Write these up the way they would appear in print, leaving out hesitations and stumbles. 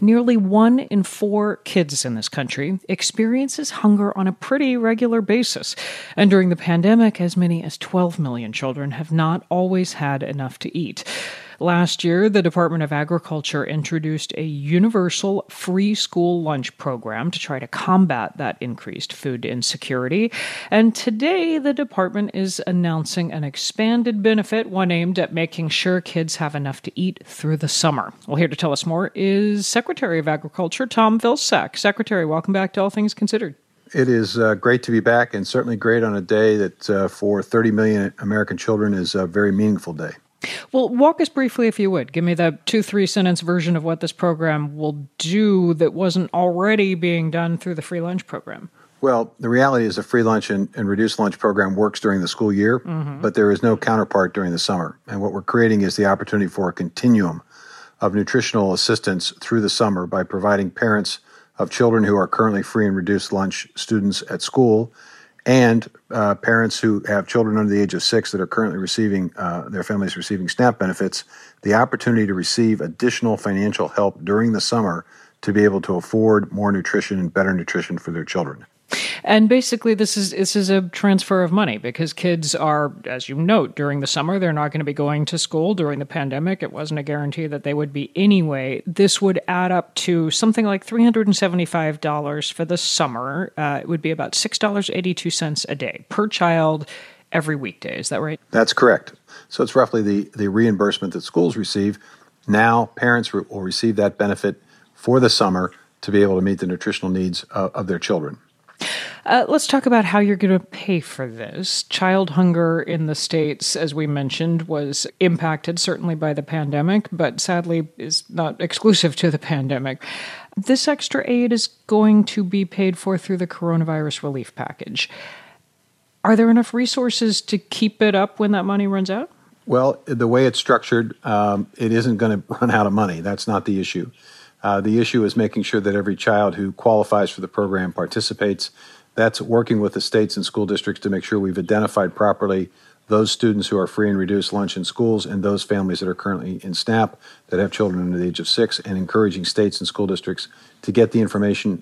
nearly 1 in 4 kids in this country experiences hunger on a pretty regular basis. And during the pandemic, as many as 12 million children have not always had enough to eat. Last year, the Department of Agriculture introduced a universal free school lunch program to try to combat that increased food insecurity. And today, the department is announcing an expanded benefit, one aimed at making sure kids have enough to eat through the summer. Well, here to tell us more is Secretary of Agriculture Tom Vilsack. Secretary, welcome back to All Things Considered. It is great to be back, and certainly great on a day that for 30 million American children is a very meaningful day. Well, walk us briefly, if you would. Give me the 2-3 sentence version of what this program will do that wasn't already being done through the free lunch program. Well, the reality is the free lunch and reduced lunch program works during the school year, but there is no counterpart during the summer. And what we're creating is the opportunity for a continuum of nutritional assistance through the summer by providing parents of children who are currently free and reduced lunch students at school and parents who have children under the age of 6 that are currently receiving, their families receiving SNAP benefits, the opportunity to receive additional financial help during the summer to be able to afford more nutrition and better nutrition for their children. And basically, this is a transfer of money because kids are, as you note, during the summer, they're not going to be going to school. During the pandemic, it wasn't a guarantee that they would be anyway. This would add up to something like $375 for the summer. It would be about $6.82 a day per child every weekday. Is that right? That's correct. So it's roughly the reimbursement that schools receive. Now, parents will receive that benefit for the summer to be able to meet the nutritional needs of their children. Let's talk about how you're going to pay for this. Child hunger in the States, as we mentioned, was impacted certainly by the pandemic, but sadly is not exclusive to the pandemic. This extra aid is going to be paid for through the coronavirus relief package. Are there enough resources to keep it up when that money runs out? Well, the way it's structured, it isn't going to run out of money. That's not the issue. The issue is making sure that every child who qualifies for the program participates. That's working with the states and school districts to make sure we've identified properly those students who are free and reduced lunch in schools and those families that are currently in SNAP that have children under the age of 6, and encouraging states and school districts to get the information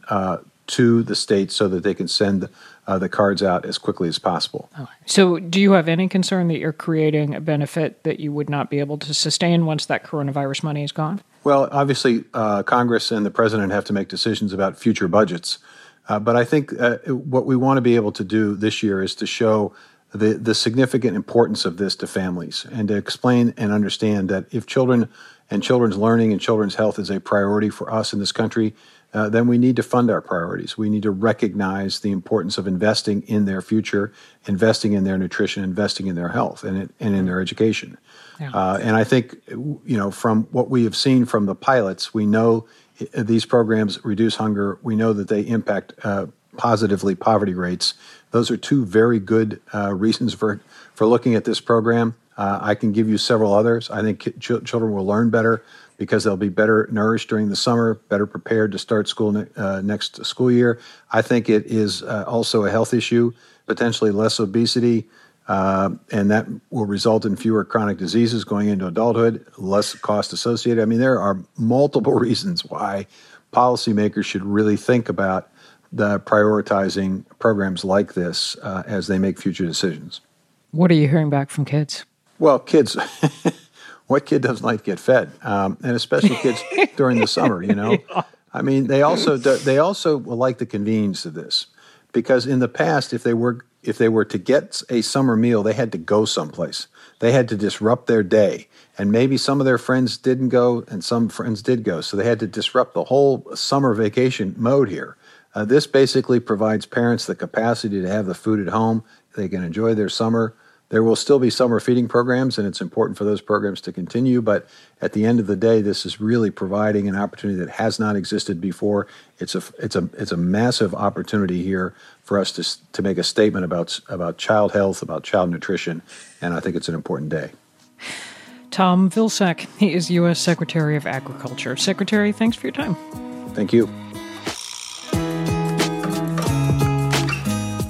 to the states so that they can send the cards out as quickly as possible. So do you have any concern that you're creating a benefit that you would not be able to sustain once that coronavirus money is gone? Well, obviously, Congress and the president have to make decisions about future budgets. But I think what we want to be able to do this year is to show the significant importance of this to families and to explain and understand that if children and children's learning and children's health is a priority for us in this country, then we need to fund our priorities. We need to recognize the importance of investing in their future, investing in their nutrition, investing in their health and in their education. Yeah. And I think, from what we have seen from the pilots, we know these programs reduce hunger. We know that they impact positively poverty rates. Those are two very good reasons for looking at this program. I can give you several others. I think children will learn better because they'll be better nourished during the summer, better prepared to start school next school year. I think it is also a health issue, potentially less obesity, and that will result in fewer chronic diseases going into adulthood, less cost associated. I mean, there are multiple reasons why policymakers should really think about prioritizing programs like this as they make future decisions. What are you hearing back from kids? Well, kids, what kid doesn't like to get fed? And especially kids during the summer, Yeah. I mean, they also like the convenience of this because in the past, if they were to get a summer meal, they had to go someplace. They had to disrupt their day. And maybe some of their friends didn't go and some friends did go. So they had to disrupt the whole summer vacation mode here. This basically provides parents the capacity to have the food at home. They can enjoy their summer. There will still be summer feeding programs, and it's important for those programs to continue. But at the end of the day, this is really providing an opportunity that has not existed before. It's a massive opportunity here for us to make a statement about child health, about child nutrition, and I think it's an important day. Tom Vilsack, he is U.S. Secretary of Agriculture. Secretary, thanks for your time. Thank you.